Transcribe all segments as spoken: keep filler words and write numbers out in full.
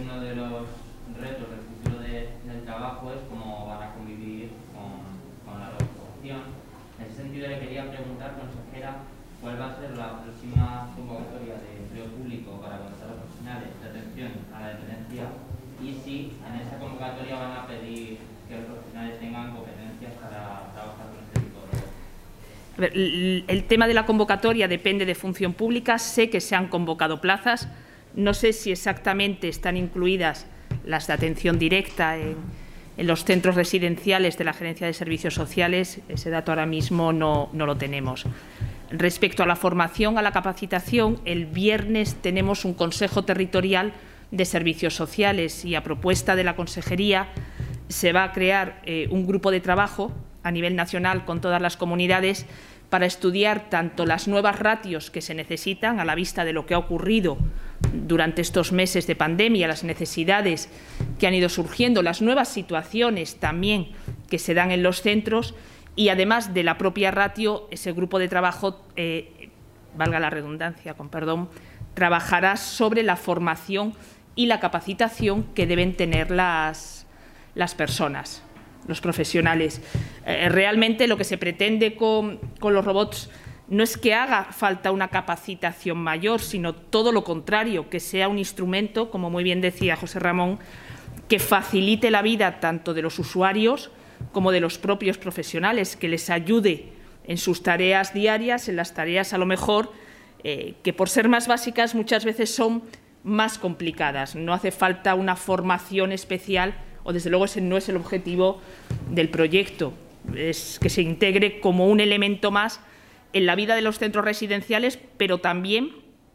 uno de los retos del futuro de, del trabajo es cómo van a convivir con, con la robotización. En ese sentido le quería preguntar, consejera, ¿cuál va a ser la próxima convocatoria de empleo público para contratar profesionales de atención a la dependencia? Y si en esa convocatoria van a pedir que los profesionales tengan competencias para trabajar con este tipo de robots. A ver, el tema de la convocatoria depende de Función Pública. Sé que se han convocado plazas. No sé si exactamente están incluidas las de atención directa en, en los centros residenciales de la Gerencia de Servicios Sociales. Ese dato ahora mismo no, no lo tenemos. Respecto a la formación, a la capacitación, el viernes tenemos un Consejo Territorial de Servicios Sociales y, a propuesta de la Consejería, se va a crear eh, un grupo de trabajo a nivel nacional con todas las comunidades para estudiar tanto las nuevas ratios que se necesitan a la vista de lo que ha ocurrido durante estos meses de pandemia, las necesidades que han ido surgiendo, las nuevas situaciones también que se dan en los centros y, además de la propia ratio, ese grupo de trabajo, eh, valga la redundancia, con perdón, trabajará sobre la formación y la capacitación que deben tener las, las personas, los profesionales. Eh, realmente lo que se pretende con, con los robots no es que haga falta una capacitación mayor, sino todo lo contrario, que sea un instrumento, como muy bien decía José Ramón, que facilite la vida tanto de los usuarios como de los propios profesionales, que les ayude en sus tareas diarias, en las tareas a lo mejor eh, que, por ser más básicas, muchas veces son más complicadas. No hace falta una formación especial, o desde luego ese no es el objetivo del proyecto, es que se integre como un elemento más en la vida de los centros residenciales, pero también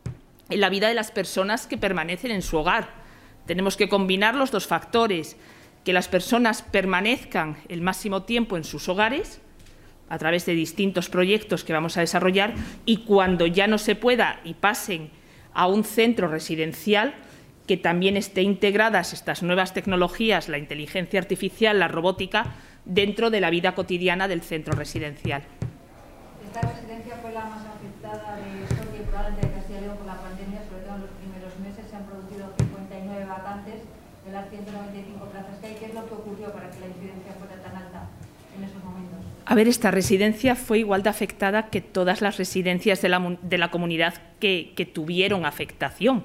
en la vida de las personas que permanecen en su hogar. Tenemos que combinar los dos factores, que las personas permanezcan el máximo tiempo en sus hogares a través de distintos proyectos que vamos a desarrollar, y cuando ya no se pueda y pasen a un centro residencial, que también esté integradas estas nuevas tecnologías, la inteligencia artificial, la robótica, dentro de la vida cotidiana del centro residencial. Esta residencia fue la más afectada de Soria y probablemente de Castilla y León por la pandemia, sobre todo en los primeros meses. Se han producido cincuenta y nueve vacantes de las ciento noventa y cinco plazas que hay. ¿Qué es lo que ocurrió para que la incidencia fuera tan alta en esos momentos? A ver, esta residencia fue igual de afectada que todas las residencias de la, de la comunidad que, que tuvieron afectación.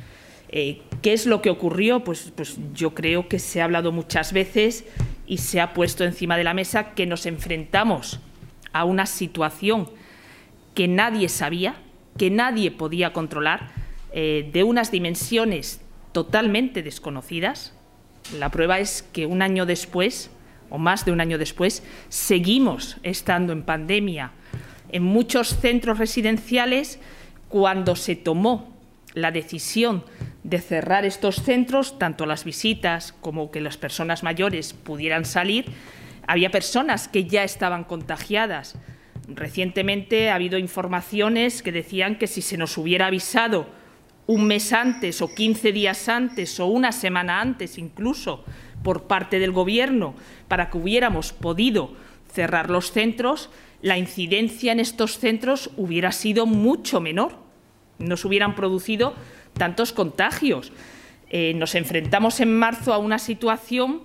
Eh, ¿Qué es lo que ocurrió? Pues, pues yo creo que se ha hablado muchas veces y se ha puesto encima de la mesa que nos enfrentamos a una situación que nadie sabía, que nadie podía controlar, eh, de unas dimensiones totalmente desconocidas. La prueba es que un año después, o más de un año después, seguimos estando en pandemia. En muchos centros residenciales, cuando se tomó la decisión de cerrar estos centros, tanto las visitas como que las personas mayores pudieran salir, había personas que ya estaban contagiadas. Recientemente ha habido informaciones que decían que si se nos hubiera avisado un mes antes o quince días antes o una semana antes incluso por parte del Gobierno para que hubiéramos podido cerrar los centros, la incidencia en estos centros hubiera sido mucho menor. No se hubieran producido tantos contagios. Eh, nos enfrentamos en marzo a una situación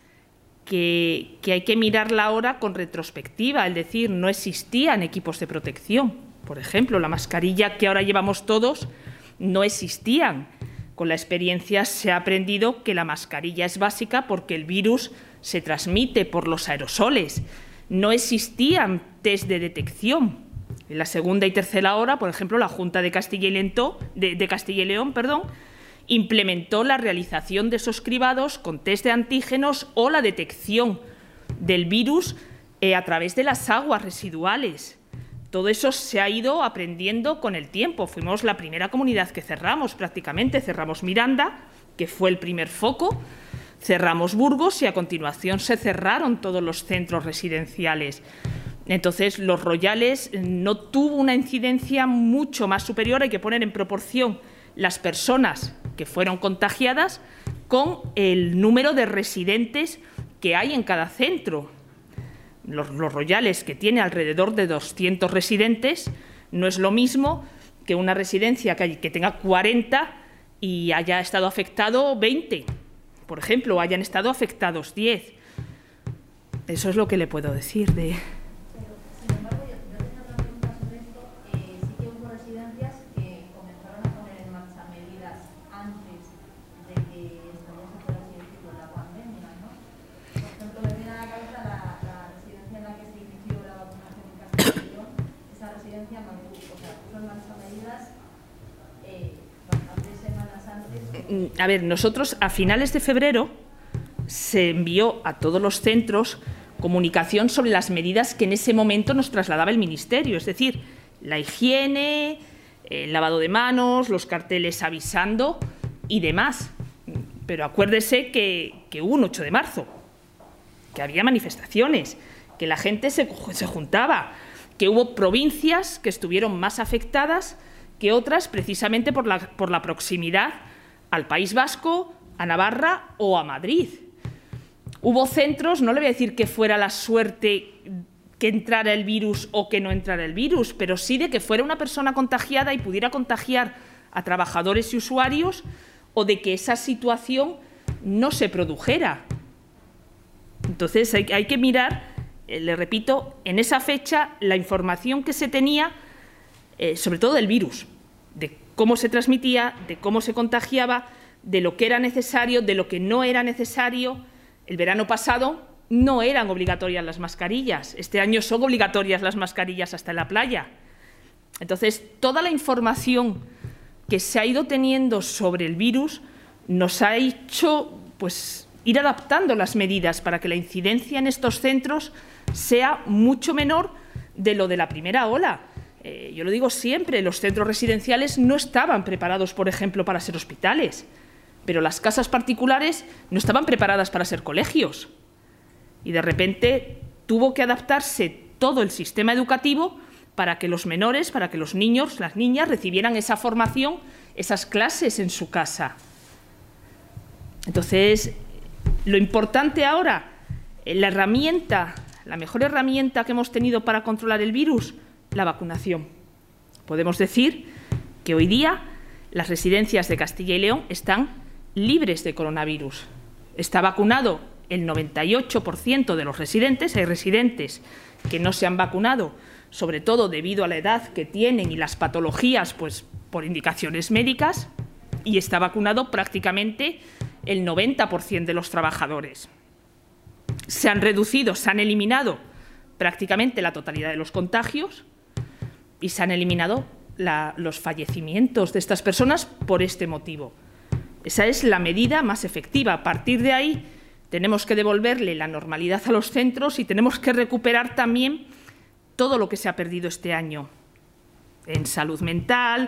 que, que hay que mirarla ahora con retrospectiva, es decir, no existían equipos de protección. Por ejemplo, la mascarilla que ahora llevamos todos no existían. Con la experiencia se ha aprendido que la mascarilla es básica porque el virus se transmite por los aerosoles. No existían test de detección. En la segunda y tercera hora, por ejemplo, la Junta de Castilla y León, de, de Castilla y León perdón, implementó la realización de esos cribados con test de antígenos o la detección del virus eh, a través de las aguas residuales. Todo eso se ha ido aprendiendo con el tiempo. Fuimos la primera comunidad que cerramos prácticamente. Cerramos Miranda, que fue el primer foco, cerramos Burgos y a continuación se cerraron todos los centros residenciales. Entonces, Los Royales no tuvo una incidencia mucho más superior. Hay que poner en proporción las personas que fueron contagiadas con el número de residentes que hay en cada centro. Los, los Royales, que tiene alrededor de doscientos residentes, no es lo mismo que una residencia que, hay, que tenga cuarenta y haya estado afectado veinte, por ejemplo, o hayan estado afectados diez. Eso es lo que le puedo decir de... Pero, sin embargo, yo, yo tenía otra pregunta sobre esto. Eh, sí que hubo residencias que comenzaron a poner en marcha medidas antes de que estallase, por así decirlo, la pandemia, ¿no? Por ejemplo, me viene a la cabeza la, la residencia en la que se inició la vacunación en Castilla y León. Esa residencia mantuvo, o sea, puso en marcha medidas eh, bastantes semanas antes. A ver, nosotros a finales de febrero se envió a todos los centros comunicación sobre las medidas que en ese momento nos trasladaba el Ministerio, es decir, la higiene, el lavado de manos, los carteles avisando y demás. Pero acuérdese que, que hubo un ocho de marzo, que había manifestaciones, que la gente se, se juntaba, que hubo provincias que estuvieron más afectadas que otras precisamente por la, por la proximidad al País Vasco, a Navarra o a Madrid. Hubo centros, no le voy a decir que fuera la suerte que entrara el virus o que no entrara el virus, pero sí de que fuera una persona contagiada y pudiera contagiar a trabajadores y usuarios, o de que esa situación no se produjera. Entonces hay, hay que mirar, eh, le repito, en esa fecha la información que se tenía, eh, sobre todo del virus, de cómo se transmitía, de cómo se contagiaba, de lo que era necesario, de lo que no era necesario. El verano pasado no eran obligatorias las mascarillas. Este año son obligatorias las mascarillas hasta en la playa. Entonces, toda la información que se ha ido teniendo sobre el virus nos ha hecho pues, ir adaptando las medidas para que la incidencia en estos centros sea mucho menor de lo de la primera ola. Eh, yo lo digo siempre, los centros residenciales no estaban preparados, por ejemplo, para ser hospitales. Pero las casas particulares no estaban preparadas para ser colegios. Y de repente tuvo que adaptarse todo el sistema educativo para que los menores, para que los niños, las niñas recibieran esa formación, esas clases en su casa. Entonces, lo importante ahora, la herramienta, la mejor herramienta que hemos tenido para controlar el virus, la vacunación. Podemos decir que hoy día las residencias de Castilla y León están libres de coronavirus. Está vacunado el noventa y ocho por ciento de los residentes. Hay residentes que no se han vacunado, sobre todo debido a la edad que tienen y las patologías, pues por indicaciones médicas, y está vacunado prácticamente el noventa por ciento de los trabajadores. Se han reducido, se han eliminado prácticamente la totalidad de los contagios y se han eliminado la, los fallecimientos de estas personas por este motivo. Esa es la medida más efectiva. A partir de ahí tenemos que devolverle la normalidad a los centros y tenemos que recuperar también todo lo que se ha perdido este año en salud mental,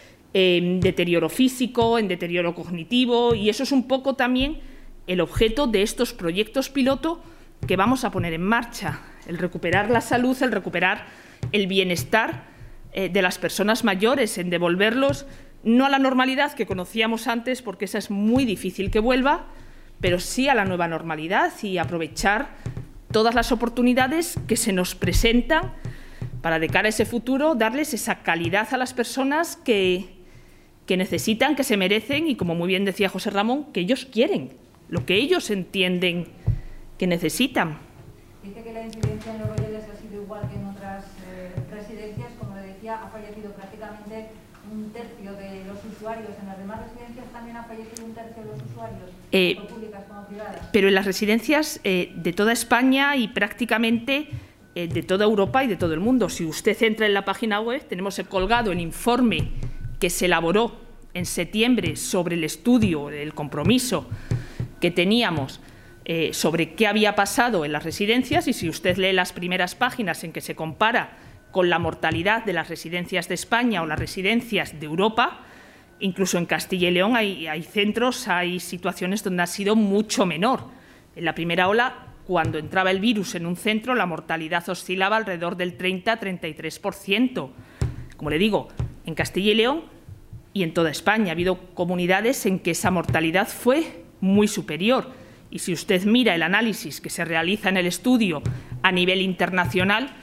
en deterioro físico, en deterioro cognitivo, y eso es un poco también el objeto de estos proyectos piloto que vamos a poner en marcha, el recuperar la salud, el recuperar el bienestar eh, de las personas mayores, en devolverlos no a la normalidad que conocíamos antes, porque esa es muy difícil que vuelva, pero sí a la nueva normalidad y aprovechar todas las oportunidades que se nos presentan para, de cara a ese futuro, darles esa calidad a las personas que, que necesitan, que se merecen y, como muy bien decía José Ramón, que ellos quieren, lo que ellos entienden que necesitan. Dice que la incidencia en los Royales ha sido igual que en otras eh, residencias. Como le decía, ha fallecido prácticamente un tercio de los usuarios. ¿En las demás residencias también ha fallecido un tercio de los usuarios, eh, tanto públicas como privadas? Pero en las residencias eh, de toda España y prácticamente eh, de toda Europa y de todo el mundo. Si usted entra en la página web, tenemos colgado el informe que se elaboró en septiembre sobre el estudio, el compromiso que teníamos eh, sobre qué había pasado en las residencias, y si usted lee las primeras páginas en que se compara con la mortalidad de las residencias de España o las residencias de Europa, incluso en Castilla y León hay, hay centros, hay situaciones donde ha sido mucho menor. En la primera ola, cuando entraba el virus en un centro, la mortalidad oscilaba alrededor del treinta a treinta y tres por ciento. Como le digo, en Castilla y León y en toda España ha habido comunidades en que esa mortalidad fue muy superior. Y si usted mira el análisis que se realiza en el estudio a nivel internacional,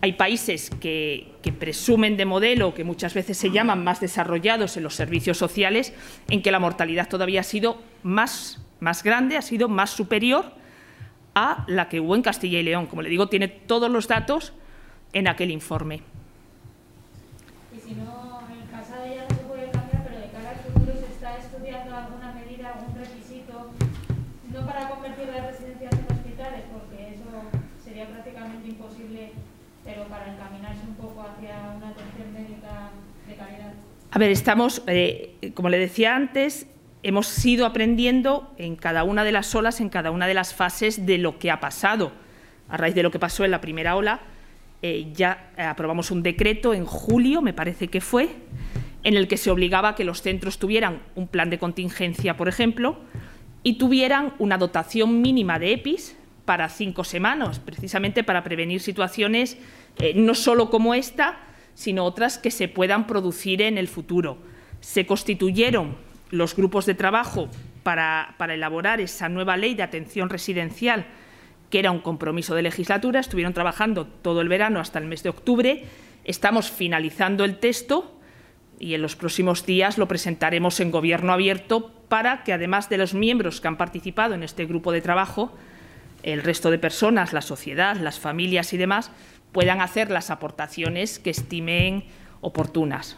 Hay países que, que presumen de modelo, que muchas veces se llaman más desarrollados en los servicios sociales, en que la mortalidad todavía ha sido más, más grande, ha sido más superior a la que hubo en Castilla y León. Como le digo, tiene todos los datos en aquel informe. Y si no, en el pasado ya no se puede cambiar, pero de cara al futuro se está estudiando alguna medida, algún requisito, no para convertir las residencias en hospitales, porque eso sería prácticamente imposible, pero para encaminarse un poco hacia una atención médica de calidad. A ver, estamos, eh, como le decía antes, hemos ido aprendiendo en cada una de las olas, en cada una de las fases de lo que ha pasado. A raíz de lo que pasó en la primera ola, eh, ya aprobamos un decreto en julio, me parece que fue, en el que se obligaba a que los centros tuvieran un plan de contingencia, por ejemplo, y tuvieran una dotación mínima de EPIs para cinco semanas, precisamente para prevenir situaciones eh, no solo como esta, sino otras que se puedan producir en el futuro. Se constituyeron los grupos de trabajo para, para elaborar esa nueva ley de atención residencial, que era un compromiso de legislatura. Estuvieron trabajando todo el verano hasta el mes de octubre. Estamos finalizando el texto y en los próximos días lo presentaremos en Gobierno abierto para que, además de los miembros que han participado en este grupo de trabajo, el resto de personas, la sociedad, las familias y demás, puedan hacer las aportaciones que estimen oportunas.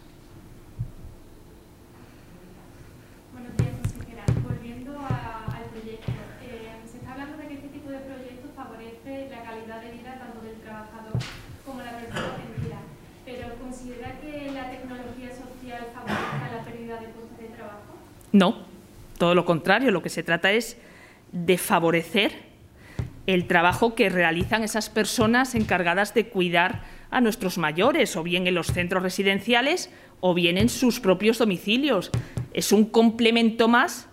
Buenos días, consejera. Volviendo a, al proyecto, eh, se está hablando de que este tipo de proyectos favorece la calidad de vida tanto del trabajador como la persona atendida, pero ¿considera que la tecnología social favorezca la pérdida de puestos de trabajo? No, todo lo contrario. Lo que se trata es de favorecer el trabajo que realizan esas personas encargadas de cuidar a nuestros mayores, o bien en los centros residenciales o bien en sus propios domicilios. Es un complemento más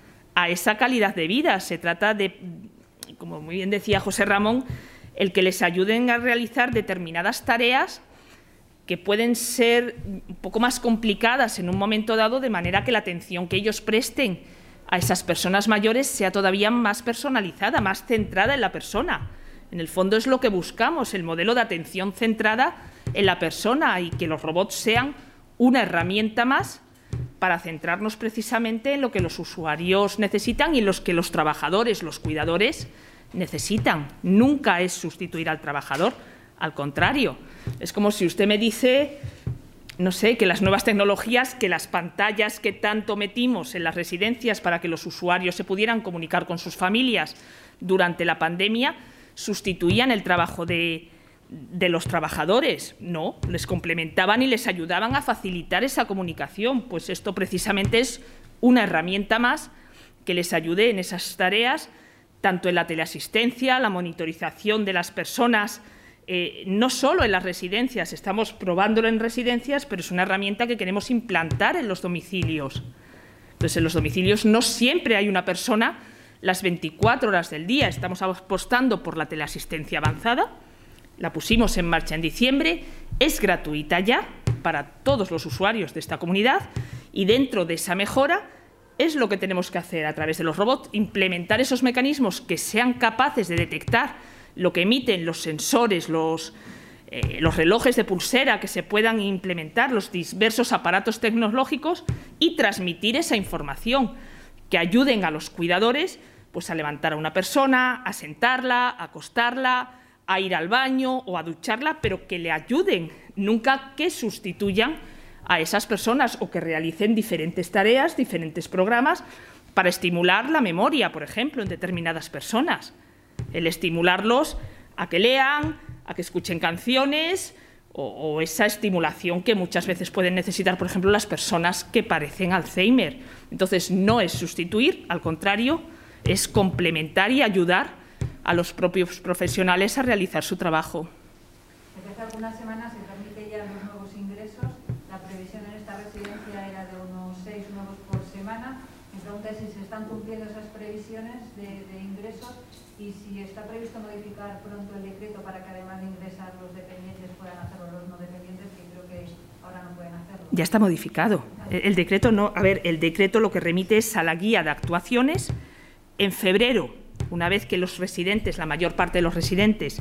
a esa calidad de vida. Se trata de, como muy bien decía José Ramón, el que les ayuden a realizar determinadas tareas que pueden ser un poco más complicadas en un momento dado, de manera que la atención que ellos presten a esas personas mayores sea todavía más personalizada, más centrada en la persona. En el fondo es lo que buscamos, el modelo de atención centrada en la persona, y que los robots sean una herramienta más para centrarnos precisamente en lo que los usuarios necesitan y en los que los trabajadores, los cuidadores, necesitan. Nunca es sustituir al trabajador, al contrario. Es como si usted me dice, no sé, que las nuevas tecnologías, que las pantallas que tanto metimos en las residencias para que los usuarios se pudieran comunicar con sus familias durante la pandemia, sustituían el trabajo de, de los trabajadores. No, les complementaban y les ayudaban a facilitar esa comunicación. Pues esto precisamente es una herramienta más que les ayude en esas tareas, tanto en la teleasistencia, la monitorización de las personas, Eh, no solo en las residencias, estamos probándolo en residencias, pero es una herramienta que queremos implantar en los domicilios. Entonces, en los domicilios no siempre hay una persona las veinticuatro horas del día. Estamos apostando por la teleasistencia avanzada, la pusimos en marcha en diciembre, es gratuita ya para todos los usuarios de esta comunidad, y dentro de esa mejora es lo que tenemos que hacer a través de los robots, implementar esos mecanismos que sean capaces de detectar lo que emiten los sensores, los, eh, los relojes de pulsera, que se puedan implementar, los diversos aparatos tecnológicos, y transmitir esa información, que ayuden a los cuidadores pues, a levantar a una persona, a sentarla, a acostarla, a ir al baño o a ducharla, pero que le ayuden, nunca que sustituyan a esas personas o que realicen diferentes tareas, diferentes programas para estimular la memoria, por ejemplo, en determinadas personas. El estimularlos a que lean, a que escuchen canciones o, o esa estimulación que muchas veces pueden necesitar, por ejemplo, las personas que padecen Alzheimer. Entonces, no es sustituir, al contrario, es complementar y ayudar a los propios profesionales a realizar su trabajo. Desde hace algunas semanas se transmite ya los nuevos ingresos. La previsión en esta residencia era de unos seis nuevos por semana. Mi pregunta es si se están cumpliendo esas previsiones de, de ingresos y si está previsto modificar pronto el decreto para que, además de ingresar los dependientes, puedan hacerlo los no dependientes, que creo que ahora no pueden hacerlo. Ya está modificado. El, el decreto no, a ver, el decreto lo que remite es a la guía de actuaciones. En febrero, una vez que los residentes, la mayor parte de los residentes,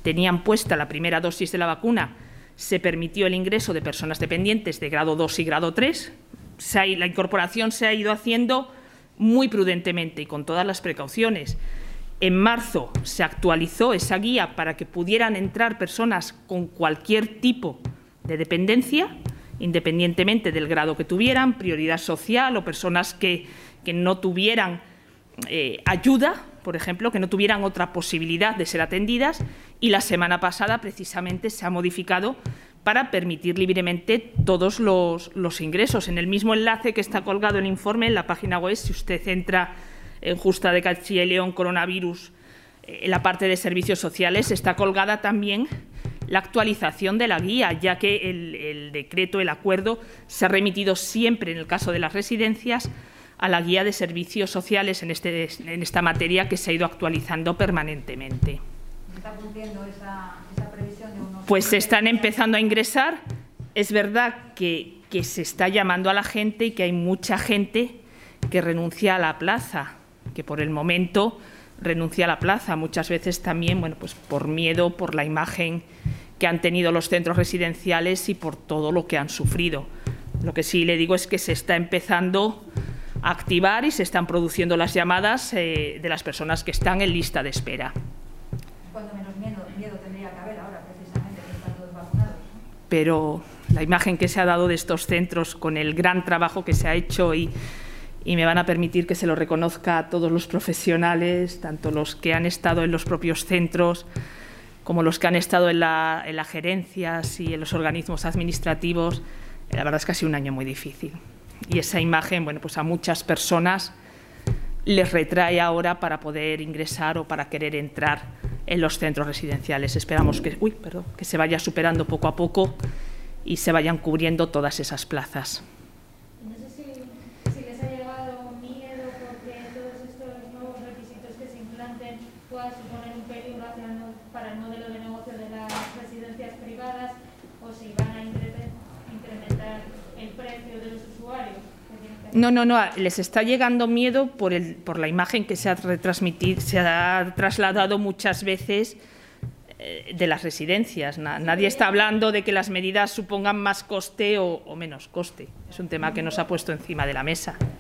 tenían puesta la primera dosis de la vacuna, se permitió el ingreso de personas dependientes de grado dos y grado tres. La incorporación se ha ido haciendo muy prudentemente y con todas las precauciones. En marzo se actualizó esa guía para que pudieran entrar personas con cualquier tipo de dependencia, independientemente del grado que tuvieran, prioridad social o personas que, que no tuvieran eh, ayuda, por ejemplo, que no tuvieran otra posibilidad de ser atendidas, y la semana pasada precisamente se ha modificado para permitir libremente todos los, los ingresos. En el mismo enlace que está colgado el informe en la página web, si usted entra en Junta de Castilla y León coronavirus, en la parte de servicios sociales, está colgada también la actualización de la guía, ya que el, el decreto, el acuerdo, se ha remitido siempre, en el caso de las residencias, a la guía de servicios sociales en, este, en esta materia, que se ha ido actualizando permanentemente. ¿Se está cumpliendo esa, esa previsión de unos...? Pues se están empezando a ingresar. Es verdad que, que se está llamando a la gente y que hay mucha gente que renuncia a la plaza, que por el momento renuncia a la plaza, muchas veces también, bueno, pues por miedo, por la imagen que han tenido los centros residenciales y por todo lo que han sufrido. Lo que sí le digo es que se está empezando a activar y se están produciendo las llamadas eh, de las personas que están en lista de espera. Cuando menos miedo, miedo tendría que haber ahora, precisamente, que están todos vacunados, ¿no? Pero la imagen que se ha dado de estos centros, con el gran trabajo que se ha hecho, y, y me van a permitir que se lo reconozca a todos los profesionales, tanto los que han estado en los propios centros como los que han estado en, la, en las gerencias y en los organismos administrativos, la verdad es que ha sido un año muy difícil. Y esa imagen, bueno, pues a muchas personas les retrae ahora para poder ingresar o para querer entrar en los centros residenciales. Esperamos que, uy, perdón, que se vaya superando poco a poco y se vayan cubriendo todas esas plazas. No sé si, si les ha llegado miedo porque todos estos nuevos requisitos que se implanten puedan suponer un peligro hacia el, para el modelo de negocio de las residencias privadas, o si van a incrementar el precio de los usuarios. No, no, no, les está llegando miedo por, el, por la imagen que se ha retransmitido, se ha trasladado muchas veces eh, de las residencias. Na, nadie está hablando de que las medidas supongan más coste o, o menos coste. Es un tema que nos ha puesto encima de la mesa.